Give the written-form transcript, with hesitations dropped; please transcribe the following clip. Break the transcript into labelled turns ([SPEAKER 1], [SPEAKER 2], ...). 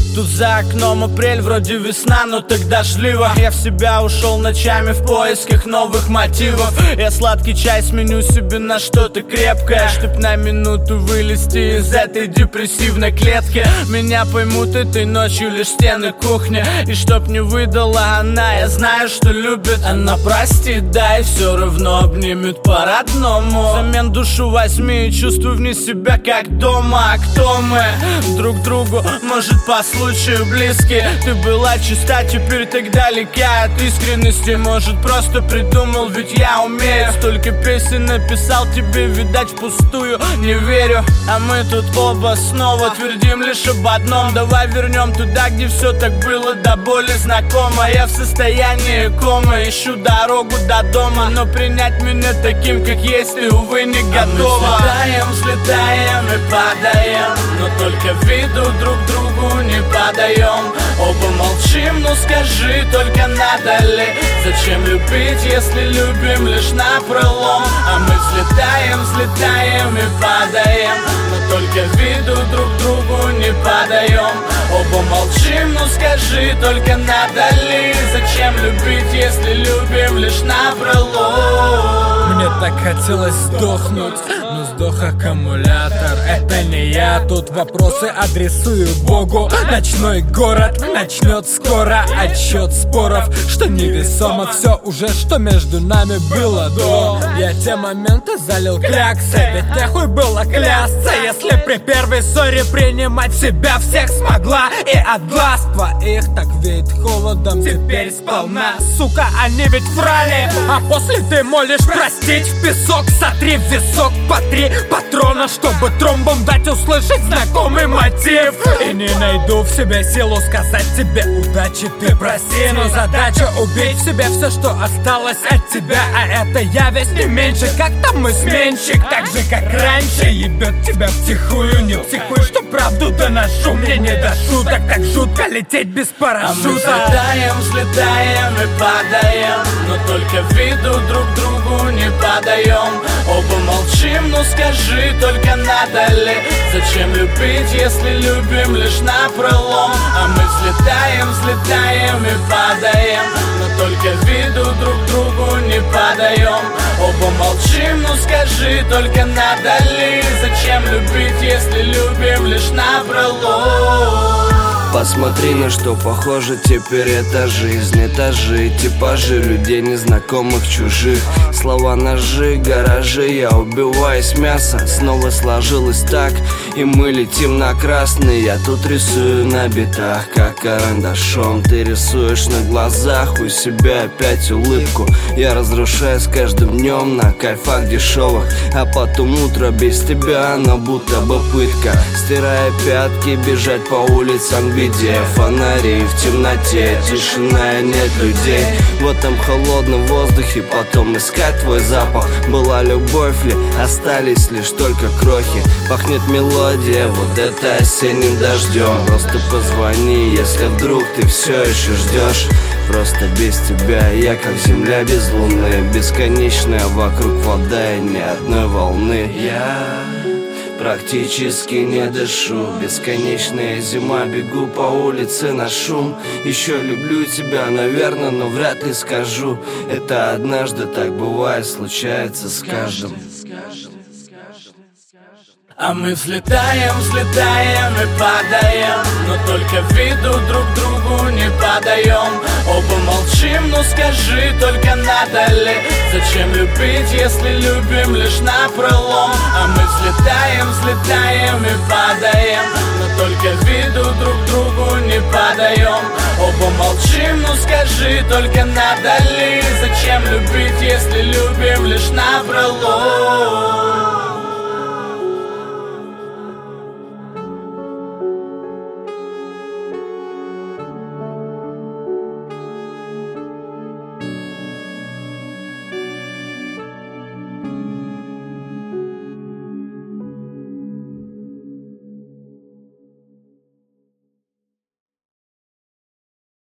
[SPEAKER 1] Тут за окном апрель, вроде весна, но так дождливо. Я в себя ушел ночами в поисках новых мотивов. Я сладкий чай сменю себе на что-то крепкое, чтоб на минуту вылезти из этой депрессивной клетки. Меня поймут этой ночью лишь стены кухни. И чтоб не выдала она, я знаю, что любит. Она простит, да, и все равно обнимет по-родному. Взамен душу возьми и чувствуй вне себя как дома. А кто мы? Друг другу, может, по случаю близкие. Ты была чиста, теперь так далека от искренности. Может, просто придумал, ведь я умею. Столько песен написал тебе, видать, впустую. Не верю, а мы тут оба снова твердим лишь об одном. Давай вернем туда, где все так было до боли знакомо. Я в состоянии комы, ищу дорогу до дома, но принять меня таким, как есть, ты, увы, не готова. А мы взлетаем и падаем, но только виду друг другу не подаем. Оба молчим, ну скажи, только надо ли? Зачем любить, если любим лишь напролом? А мы взлетаем и падаем, но только виду друг другу не подаем. Оба молчим, ну скажи, только надо ли? Зачем любить, если любим лишь напролом?
[SPEAKER 2] Мне так хотелось сдохнуть, но сдох аккумулятор. Это не я, тут вопросы адресую Богу. Ночной город начнет скоро отсчет споров, что невесомо все уже, что между нами было до. Я те моменты залил кляксой, ведь нахуй было клясться, если при первой ссоре принимать себя всех смогла. И от глаз твоих так веет холодом теперь сполна. Сука, они ведь врали, а после ты молишь простить. В песок сотри в висок по 3 патрона, чтобы тромбом дать услышать знакомый мотив. И не найду в себе силу сказать тебе удачи, ты прости. Но задача убить в себе все, что осталось от тебя. А это я весь не меньше, как там мой сменщик. Так же, как раньше, ебет тебя втихую. Не психуй, что правду доношу. Мне не до шуток, так жутко лететь без парашюта.
[SPEAKER 1] А мы взлетаем и падаем, но только виду друг другу не подаем. Оба молчим, ну скажи, только надо ли? Зачем любить, если любим лишь напролом? А мы взлетаем и падаем, но только виду друг другу не подаем. Оба молчим, ну скажи, только надо ли? Зачем любить, если любим лишь напролом?
[SPEAKER 3] Посмотри, на что похоже теперь эта жизнь. Этажи, типажи людей незнакомых, чужих. Слова, ножи, гаражи, я убиваюсь мясо. Снова сложилось так, и мы летим на красный. Я тут рисую на битах, как карандашом. Ты рисуешь на глазах у себя опять улыбку. Я разрушаю с каждым днем на кайфах дешевых. А потом утро без тебя, оно будто бы пытка. Стирая пятки, бежать по улицам, где фонари в темноте, тишина и нет людей. В этом холодном воздухе потом искать твой запах. Была любовь ли, остались лишь только крохи. Пахнет мелодия, вот это осенним дождем. Просто позвони, если вдруг ты все еще ждешь. Просто без тебя я как земля без луны. Бесконечная вокруг вода и ни одной волны. Я практически не дышу. Бесконечная зима, бегу по улице на шум. Еще люблю тебя, наверное, но вряд ли скажу. Это однажды так бывает, случается с каждым.
[SPEAKER 1] А мы взлетаем и падаем, но только виду друг другу не подаем. Оба молчим, ну скажи, только надо ли? Зачем любить, если любим лишь напролом? А мы взлетаем и падаем, но только виду друг другу не подаем. Оба молчим, ну скажи, только надо ли? Зачем любить, если любим лишь напролом?